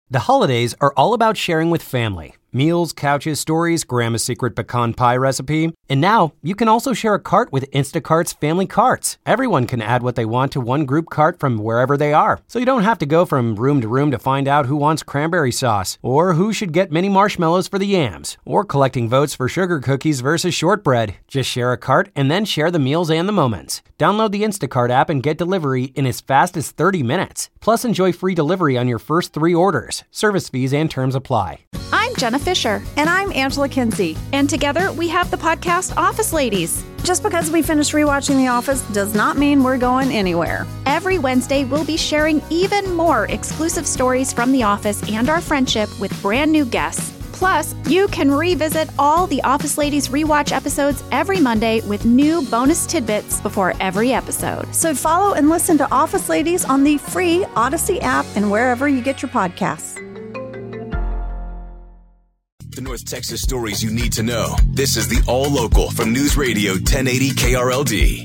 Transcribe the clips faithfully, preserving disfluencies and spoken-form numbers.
The holidays are all about sharing with family. Meals, couches, stories, Grandma's secret pecan pie recipe. And now, you can also share a cart with Instacart's Family Carts. Everyone can add what they want to one group cart from wherever they are. So you don't have to go from room to room to find out who wants cranberry sauce, or who should get mini marshmallows for the yams, or collecting votes for sugar cookies versus shortbread. Just share a cart and then share the meals and the moments. Download the Instacart app and get delivery in as fast as thirty minutes. Plus, enjoy free delivery on your first three orders. Service fees and terms apply. I'm Jenna Fisher. And I'm Angela Kinsey. And together we have the podcast Office Ladies. Just because we finished rewatching The Office does not mean we're going anywhere. Every Wednesday, we'll be sharing even more exclusive stories from The Office and our friendship with brand new guests. Plus, you can revisit all the Office Ladies rewatch episodes every Monday with new bonus tidbits before every episode. So follow and listen to Office Ladies on the free Odyssey app and wherever you get your podcasts. The North Texas stories you need to know. This is the All Local from News Radio ten eighty K R L D.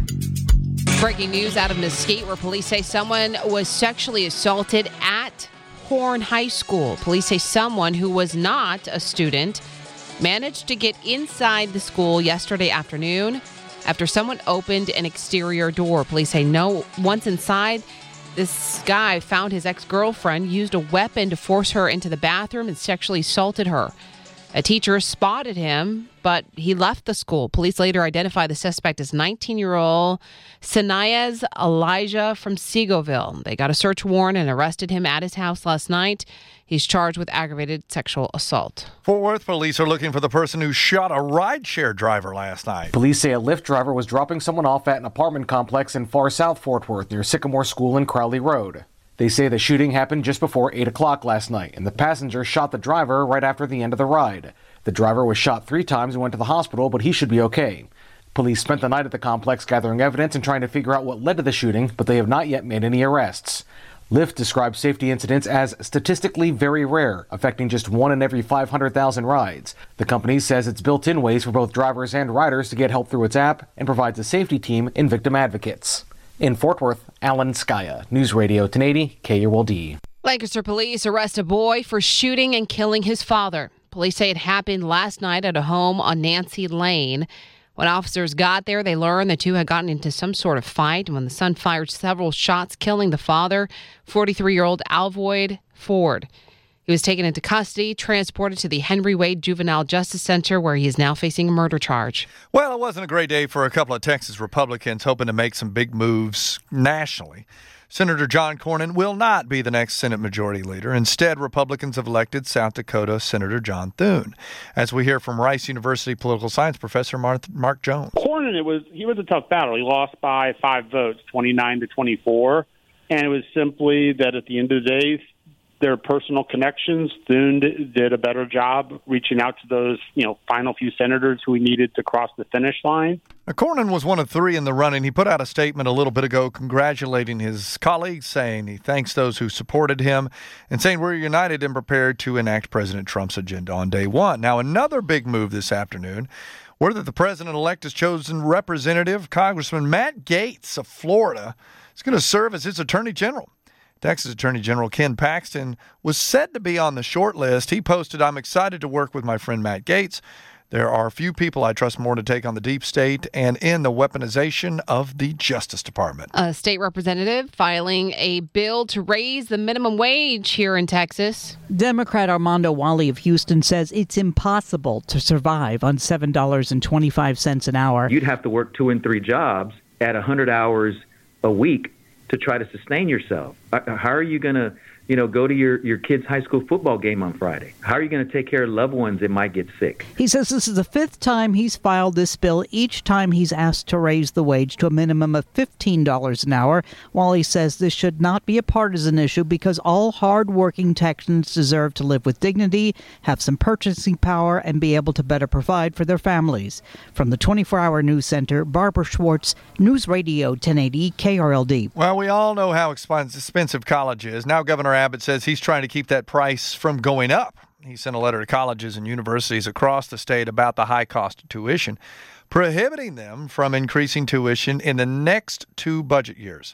Breaking news out of Mesquite, where police say someone was sexually assaulted at Horn High School. Police say someone who was not a student managed to get inside the school yesterday afternoon after someone opened an exterior door. Police say no, once inside, this guy found his ex-girlfriend, used a weapon to force her into the bathroom and sexually assaulted her. A teacher spotted him, but he left the school. Police later identified the suspect as nineteen-year-old Sanayez Elijah from Seagoville. They got a search warrant and arrested him at his house last night. He's charged with aggravated sexual assault. Fort Worth police are looking for the person who shot a rideshare driver last night. Police say a Lyft driver was dropping someone off at an apartment complex in far south Fort Worth near Sycamore School and Crowley Road. They say the shooting happened just before eight o'clock last night, and the passenger shot the driver right after the end of the ride. The driver was shot three times and went to the hospital, but he should be okay. Police spent the night at the complex gathering evidence and trying to figure out what led to the shooting, but they have not yet made any arrests. Lyft describes safety incidents as statistically very rare, affecting just one in every five hundred thousand rides. The company says it's built in ways for both drivers and riders to get help through its app and provides a safety team and victim advocates. In Fort Worth, Alan Skaya, News Radio ten eighty K R L D. Lancaster police arrest a boy for shooting and killing his father. Police say it happened last night at a home on Nancy Lane. When officers got there, they learned the two had gotten into some sort of fight when the son fired several shots, killing the father, forty-three-year-old Alvoid Ford. He was taken into custody, transported to the Henry Wade Juvenile Justice Center, where he is now facing a murder charge. Well, it wasn't a great day for a couple of Texas Republicans hoping to make some big moves nationally. Senator John Cornyn will not be the next Senate Majority Leader. Instead, Republicans have elected South Dakota Senator John Thune. As we hear from Rice University political science professor Mark, Mark Jones. Cornyn, it was he was a tough battle. He lost by five votes, twenty-nine to twenty-four, and it was simply that at the end of the day, their personal connections. Thune did a better job reaching out to those, you know, final few senators who he needed to cross the finish line. Now, Cornyn was one of three in the running. He put out a statement a little bit ago congratulating his colleagues, saying he thanks those who supported him and saying we're united and prepared to enact President Trump's agenda on day one. Now, another big move this afternoon, word that the president-elect has chosen Representative Congressman Matt Gaetz of Florida is going to serve as his attorney general. Texas Attorney General Ken Paxton was said to be on the short list. He posted, "I'm excited to work with my friend Matt Gaetz. There are few people I trust more to take on the deep state and in the weaponization of the Justice Department." A state representative filing a bill to raise the minimum wage here in Texas. Democrat Armando Wally of Houston says it's impossible to survive on seven dollars and twenty-five cents an hour. You'd have to work two and three jobs at one hundred hours a week to try to sustain yourself. How are you going to, you know, go to your, your kid's high school football game on Friday? How are you going to take care of loved ones that might get sick? He says this is the fifth time he's filed this bill. Each time he's asked to raise the wage to a minimum of fifteen dollars an hour. While he says this should not be a partisan issue because all hard-working Texans deserve to live with dignity, have some purchasing power, and be able to better provide for their families. From the twenty-four hour News Center, Barbara Schwartz, News Radio ten eighty K R L D. Well, we all know how expensive college is. Now Governor Abbott says he's trying to keep that price from going up. He sent a letter to colleges and universities across the state about the high cost of tuition, prohibiting them from increasing tuition in the next two budget years.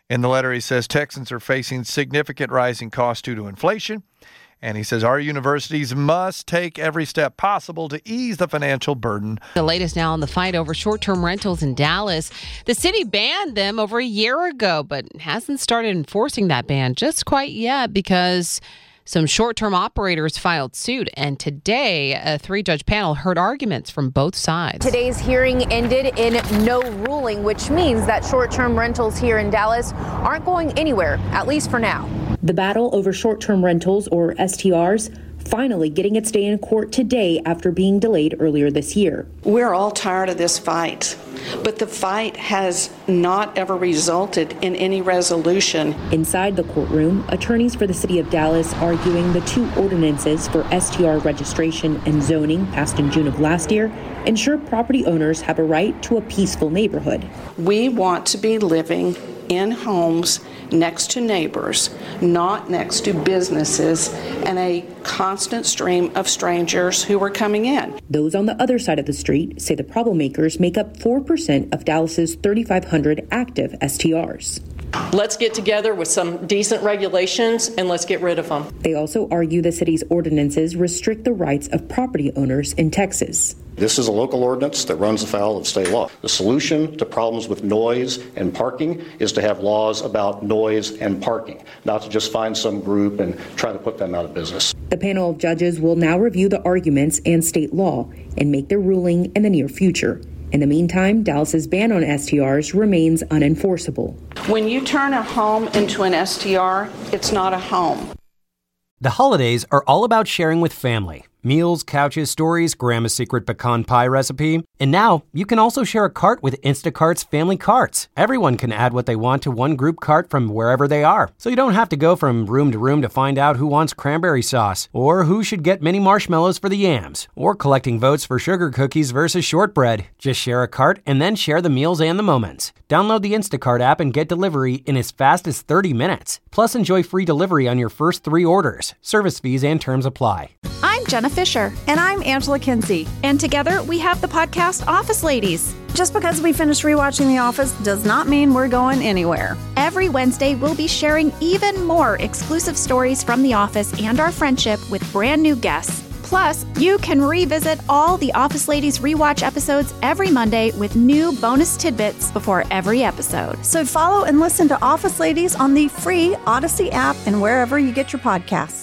In the letter, he says Texans are facing significant rising costs due to inflation. And he says our universities must take every step possible to ease the financial burden. The latest now on the fight over short-term rentals in Dallas. The city banned them over a year ago, but hasn't started enforcing that ban just quite yet because some short-term operators filed suit. And today, a three-judge panel heard arguments from both sides. Today's hearing ended in no ruling, which means that short-term rentals here in Dallas aren't going anywhere, at least for now. The battle over short-term rentals, or S T Rs, finally getting its day in court today after being delayed earlier this year. We're all tired of this fight, but the fight has not ever resulted in any resolution. Inside the courtroom, attorneys for the city of Dallas arguing the two ordinances for S T R registration and zoning passed in June of last year ensure property owners have a right to a peaceful neighborhood. We want to be living in homes next to neighbors, not next to businesses and a constant stream of strangers who are coming in. Those on the other side of the street say the problem makers make up four percent of Dallas's thirty-five hundred active S T Rs. Let's get together with some decent regulations and let's get rid of them. They also argue the city's ordinances restrict the rights of property owners in Texas. This is a local ordinance that runs afoul of state law. The solution to problems with noise and parking is to have laws about noise and parking, not to just find some group and try to put them out of business. The panel of judges will now review the arguments and state law and make their ruling in the near future. In the meantime, Dallas's ban on S T Rs remains unenforceable. When you turn a home into an S T R, it's not a home. The holidays are all about sharing with family. Meals, couches, stories, Grandma's secret pecan pie recipe. And now you can also share a cart with Instacart's family carts. Everyone can add what they want to one group cart from wherever they are. So you don't have to go from room to room to find out who wants cranberry sauce, or who should get mini marshmallows for the yams, or collecting votes for sugar cookies versus shortbread. Just share a cart and then share the meals and the moments. Download the Instacart app and get delivery in as fast as thirty minutes. Plus, enjoy free delivery on your first three orders. Service fees and terms apply. I'm Jenna Fisher. And I'm Angela Kinsey. And together we have the podcast Office Ladies. Just because we finished rewatching The Office does not mean we're going anywhere. Every Wednesday, we'll be sharing even more exclusive stories from The Office and our friendship with brand new guests. Plus, you can revisit all the Office Ladies rewatch episodes every Monday with new bonus tidbits before every episode. So follow and listen to Office Ladies on the free Odyssey app and wherever you get your podcasts.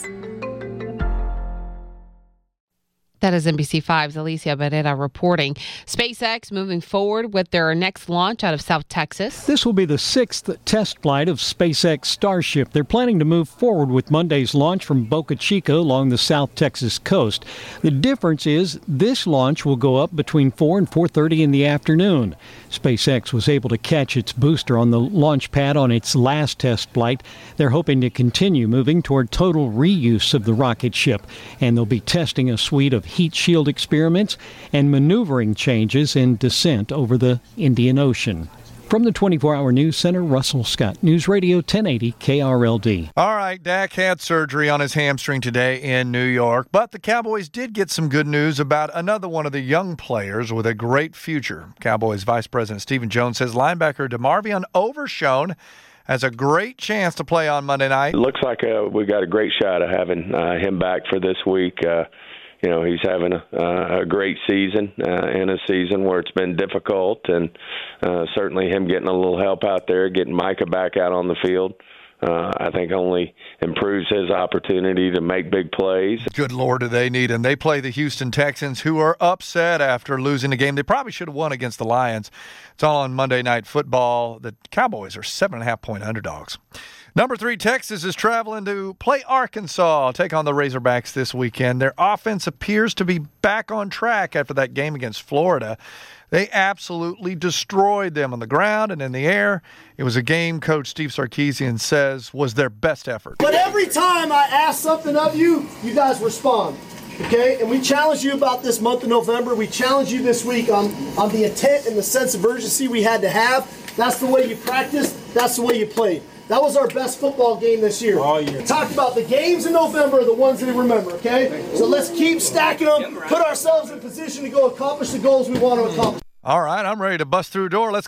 That is N B C five's Alicia Barrera reporting. SpaceX moving forward with their next launch out of South Texas. This will be the sixth test flight of SpaceX Starship. They're planning to move forward with Monday's launch from Boca Chica along the South Texas coast. The difference is this launch will go up between four and four thirty in the afternoon. SpaceX was able to catch its booster on the launch pad on its last test flight. They're hoping to continue moving toward total reuse of the rocket ship, and they'll be testing a suite of heat shield experiments and maneuvering changes in descent over the Indian Ocean. From the twenty-four hour News Center, Russell Scott, News Radio ten eighty K R L D. All right, Dak had surgery on his hamstring today in New York, but the Cowboys did get some good news about another one of the young players with a great future. Cowboys Vice President Stephen Jones says linebacker DeMarvion Overshown has a great chance to play on Monday night. It looks like uh, we got a great shot of having uh, him back for this week. Uh, You know, he's having a, uh, a great season uh, in a season where it's been difficult, and uh, certainly him getting a little help out there, getting Micah back out on the field, uh, I think only improves his opportunity to make big plays. Good Lord, do they need him. They play the Houston Texans, who are upset after losing a game they probably should have won against the Lions. It's all on Monday Night Football. The Cowboys are seven and a half point underdogs. Number three, Texas is traveling to play Arkansas, take on the Razorbacks this weekend. Their offense appears to be back on track after that game against Florida. They absolutely destroyed them on the ground and in the air. It was a game Coach Steve Sarkisian says was their best effort. But every time I ask something of you, you guys respond. Okay, and we challenge you about this month of November. We challenge you this week on, on the intent and the sense of urgency we had to have. That's the way you practice. That's the way you play. That was our best football game this year. Oh, yeah. Talked about the games in November are the ones they remember, okay? So let's keep stacking them, put ourselves in position to go accomplish the goals we want to accomplish. All right, I'm ready to bust through a door. Let's go.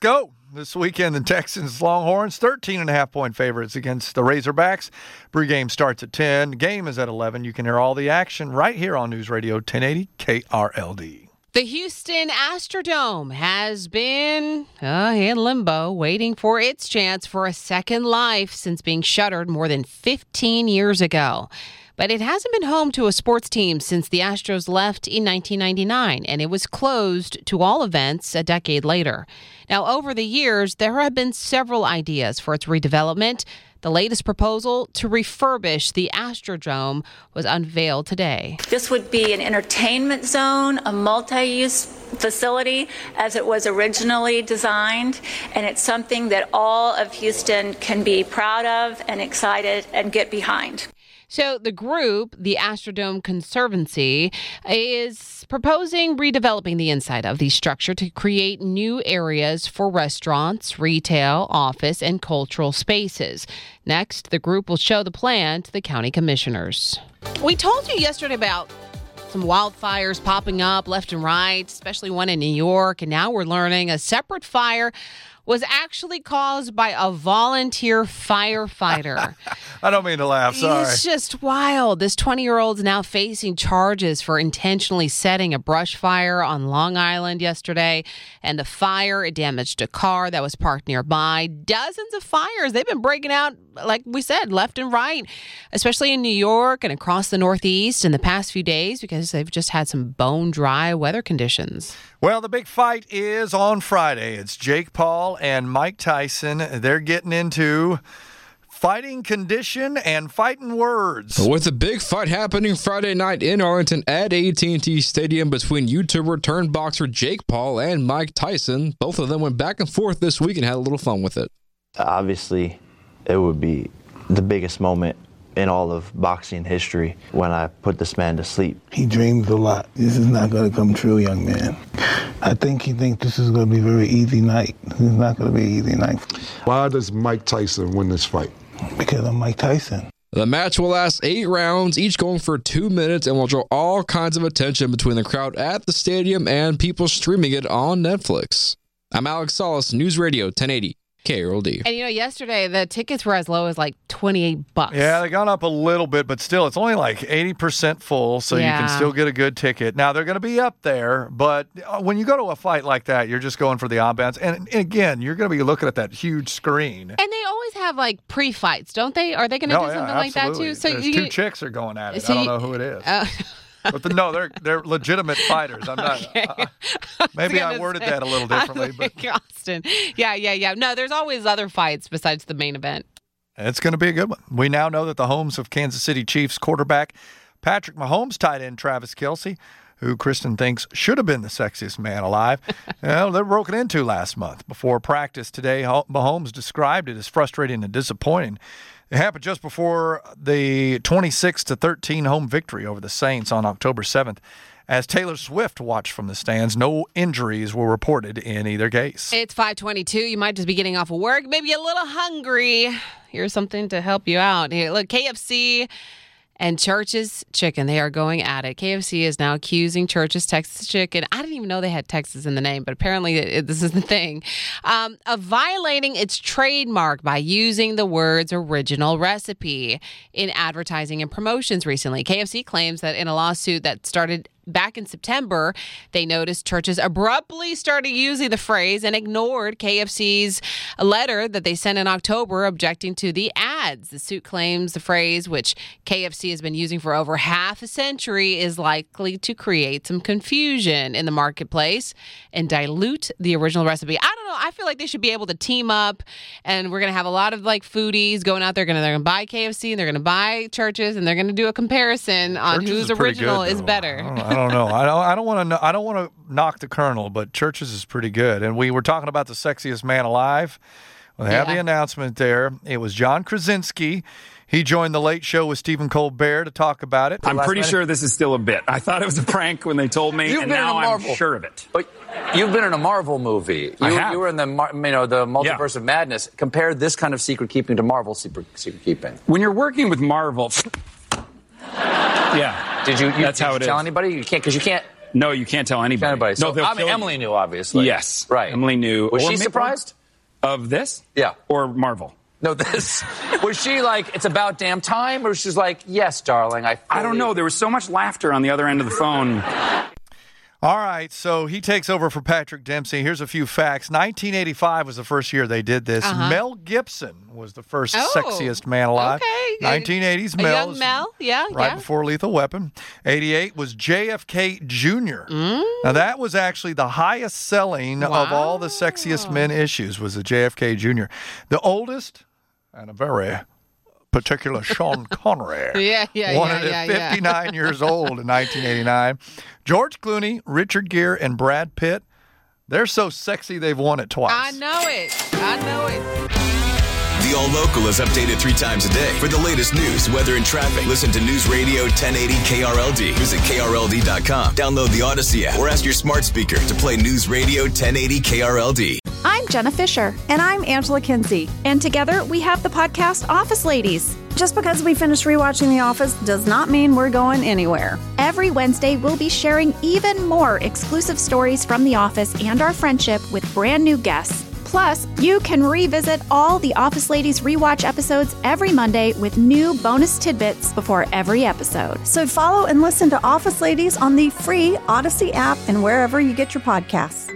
this weekend. The Texans Longhorns, thirteen and a half point favorites against the Razorbacks. Pregame starts at ten. The game is at eleven. You can hear all the action right here on News Radio ten eighty K R L D. The Houston Astrodome has been uh, in limbo, waiting for its chance for a second life since being shuttered more than fifteen years ago. But it hasn't been home to a sports team since the Astros left in nineteen ninety-nine, and it was closed to all events a decade later. Now, over the years, there have been several ideas for its redevelopment. The latest proposal to refurbish the Astrodome was unveiled today. This would be an entertainment zone, a multi-use facility as it was originally designed, and it's something that all of Houston can be proud of and excited and get behind. So the group, the Astrodome Conservancy, is proposing redeveloping the inside of the structure to create new areas for restaurants, retail, office, and cultural spaces. Next, the group will show the plan to the county commissioners. We told you yesterday about some wildfires popping up left and right, especially one in New York, and now we're learning a separate fire was actually caused by a volunteer firefighter. I don't mean to laugh, sorry. It's just wild. This twenty-year-old's now facing charges for intentionally setting a brush fire on Long Island yesterday. And the fire, it damaged a car that was parked nearby. Dozens of fires. They've been breaking out, like we said, left and right, especially in New York and across the Northeast in the past few days because they've just had some bone-dry weather conditions. Well, the big fight is on Friday. It's Jake Paul and Mike Tyson. They're getting into fighting condition and fighting words. With a big fight happening Friday night in Arlington at A T and T Stadium between YouTuber turned boxer Jake Paul and Mike Tyson. Both of them went back and forth this week and had a little fun with it. Obviously, it would be the biggest moment in all of boxing history when I put this man to sleep. He dreams a lot. This is not going to come true, young man. I think he thinks this is going to be a very easy night. This is not going to be an easy night. Why does Mike Tyson win this fight? Because I'm Mike Tyson. The match will last eight rounds, each going for two minutes, and will draw all kinds of attention between the crowd at the stadium and people streaming it on Netflix. I'm Alex Solis, News Radio ten eighty. K R L D. And you know, yesterday the tickets were as low as like twenty-eight bucks. Yeah, they gone up a little bit, but still, it's only like eighty percent full, so yeah. you can still get a good ticket. Now, they're going to be up there, but when you go to a fight like that, you're just going for the ambiance. And, and again, you're going to be looking at that huge screen. And they always have like pre-fights, don't they? Are they going to no, do yeah, something absolutely. like that too? So There's you, two chicks are going at it. So I don't you, know who it is. Uh, But the, no, they're they're legitimate fighters. I'm not. Okay. Uh, maybe I, I worded say, that a little differently, but Austin, yeah, yeah, yeah. No, there's always other fights besides the main event. It's going to be a good one. We now know that the homes of Kansas City Chiefs quarterback Patrick Mahomes, tight end Travis Kelce, who Kristen thinks should have been the sexiest man alive, well, they're broken into last month. Before practice today, Mahomes described it as frustrating and disappointing. It happened just before the twenty-six to thirteen home victory over the Saints on October seventh. As Taylor Swift watched from the stands, no injuries were reported in either case. It's five twenty-two. You might just be getting off of work, maybe a little hungry. Here's something to help you out. Here, look, K F C and Church's Chicken, they are going at it. K F C is now accusing Church's Texas Chicken. I didn't even know they had Texas in the name, but apparently it, this is the thing, um, of violating its trademark by using the words original recipe in advertising and promotions recently. K F C claims that in a lawsuit that started back in September, they noticed Church's abruptly started using the phrase and ignored K F C's letter that they sent in October objecting to the ads. The suit claims the phrase, which K F C has been using for over half a century, is likely to create some confusion in the marketplace and dilute the original recipe. I don't know. I feel like they should be able to team up, and we're going to have a lot of like foodies going out there. Gonna, they're going to buy K F C, and they're going to buy Church's, and they're going to do a comparison on Church's whose is original good, is better. I don't know. I don't. I don't want to. I don't want to knock the Colonel, but Church's is pretty good. And we were talking about the sexiest man alive. Well, they have Yeah. the announcement there. It was John Krasinski. He joined the Late Show with Stephen Colbert to talk about it. I'm pretty sure this is still a bit. I thought it was a prank when they told me, You've and been now in a Marvel. I'm sure of it. But you've been in a Marvel movie. You, I have. you were in the Mar- you know the Multiverse of Madness. Compare this kind of secret keeping to Marvel secret, secret keeping. When you're working with Marvel, yeah, Did you? you That's did how you it tell is. anybody? You can't because you can't. No, you can't tell anybody. Anybody. So No, they'll I mean, kill you. Emily knew, obviously. Yes, Right. Emily knew. Was Or she ma- surprised? Of this? Yeah. Or Marvel? No, this. Was she like, it's about damn time? Or she's like, yes, darling, I fully... I don't know. There was so much laughter on the other end of the phone. All right, so he takes over for Patrick Dempsey. Here's a few facts. nineteen eighty-five was the first year they did this. Uh-huh. Mel Gibson was the first Oh, sexiest man alive. okay. nineteen eighties A Mel. young was Mel, yeah, Right yeah. before Lethal Weapon. eighty-eight was J F K Junior Mm. Now, that was actually the highest selling of all the sexiest men issues was the J F K Junior The oldest, and a very particular Sean Connery. Yeah, yeah, Wanted yeah, at yeah, yeah. fifty-nine years old in nineteen eighty-nine. George Clooney, Richard Gere, and Brad Pitt, they're so sexy they've won it twice. I know it. I know it. The All Local is updated three times a day. For the latest news, weather, and traffic, listen to News Radio ten eighty K R L D. Visit K R L D dot com. Download the Odyssey app or ask your smart speaker to play News Radio ten eighty K R L D. I'm Jenna Fisher. And I'm Angela Kinsey. And together we have the podcast Office Ladies. Just because we finished rewatching The Office does not mean we're going anywhere. Every Wednesday, we'll be sharing even more exclusive stories from The Office and our friendship with brand new guests. Plus, you can revisit all the Office Ladies rewatch episodes every Monday with new bonus tidbits before every episode. So follow and listen to Office Ladies on the free Odyssey app and wherever you get your podcasts.